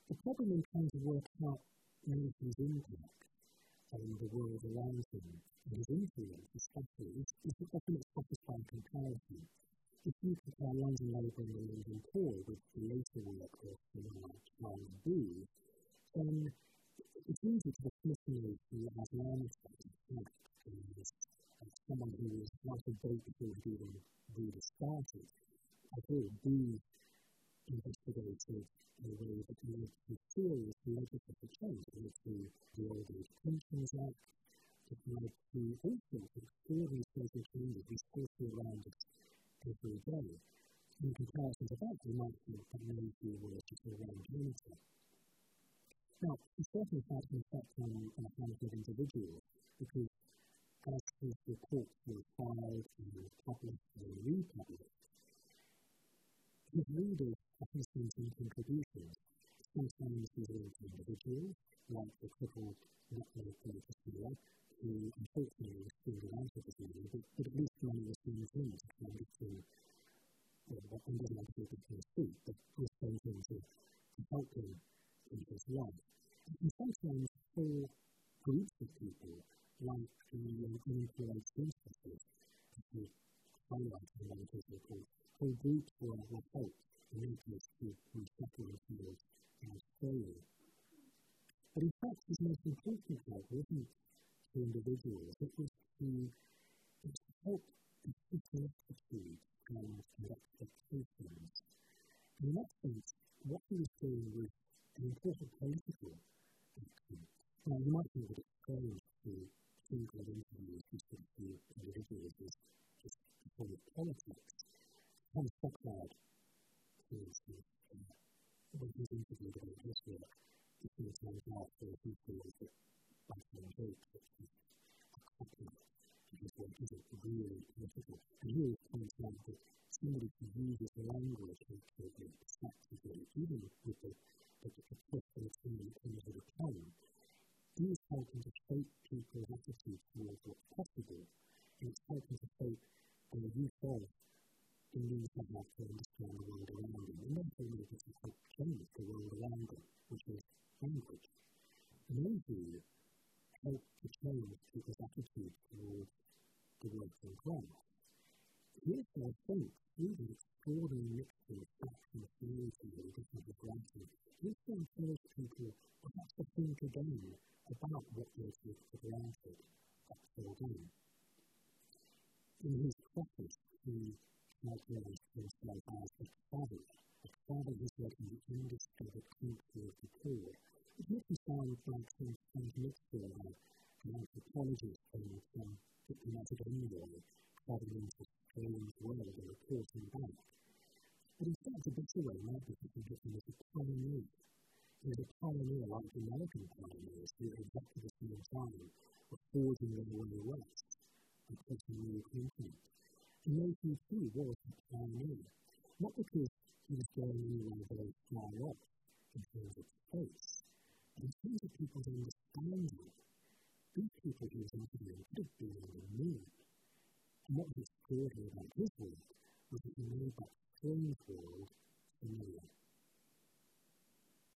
The problem in trying to work out Newton's impact on the world around him and his influence, especially, is often expressed by comparison. If you compare London Labour and the London Poor with the later work of Charles Booth, then it's easy to dismiss me as an unexpected fact as someone who was like a date before he even really started. I thought Booth investigated in a way that led to serious legislative change. It led to the Old Age Pensions Act. It led to all sorts of extraordinary social changes we still see around us every day. In comparison to that, we might think that many of you were just around unity. Now, it certainly had an effect on a handful of individuals, because as his reports were filed and published and republished, his readers often sent in contributions. Sometimes these were to individuals, like the crippled network Priscilla, who unfortunately was singled out of this meeting, but at least money was sent in to try and get to what underlying people can see, but was sent in to help him in his life. And sometimes for groups of people, like the unemployed seamstresses, who highlighted in one of his reports, whole groups were helped in many cases to resettle themselves in Australia. But in fact, his most important help wasn't to individuals, it was to help different attitudes and expectations. And in that sense, what he was doing was an important political action. Now, you might think that it's strange to think of interviews with individuals as just a form of politics. Hans Stockard, for instance, when he was interviewed about his work, he sometimes asked if he feels that Bunsen and Jake, which is a copy of his work, isn't really political. And he always points out that somebody can use his language accurately, effectively, even with the twist and turn that comes with a pen. He is helping to shape people's attitudes towards what's possible, and it's helping to shape the use of the means they have to understand the world around them, and therefore able to help change the world around them, which is language. Maybe help to change people's attitudes towards the working class. Here's what I think, through the extraordinary mixture of facts and theory theory that he was writing, here's to encourage people perhaps to think again about what they take for granted up till then. In his preface, he characterized himself as a traveler. A traveler who's working the undiscovered country of the poor. It makes me sound like some mixture of an anthropologist and some diplomatic envoy traveling into a strange world and reporting back. But in fact, a better way might be to think of him as a pioneer. He was a pioneer like the American pioneers who at exactly the same time were forging their way west and taking the new continent. And Nathan too was a pioneer, not because he was going anywhere very far off in terms of space, but in terms of people's understanding. These people he was interviewing could have been on the moon. And what was extraordinary about his work was that he made that strange world familiar.